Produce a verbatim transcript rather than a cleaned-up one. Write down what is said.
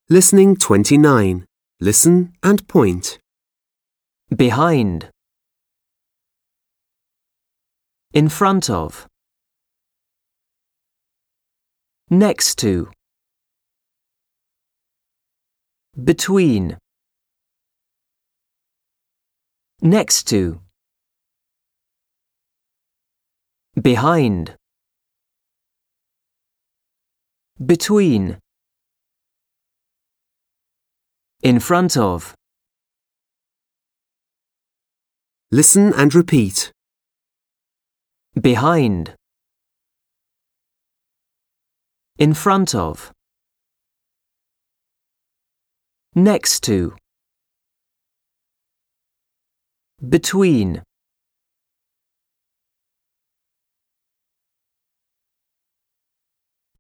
Listening twenty-nine. Listen and point. Behind. In front of. Next to. Between. Next to. Behind. Between. In front of. Listen and repeat. Behind. In front of. Next to. Between.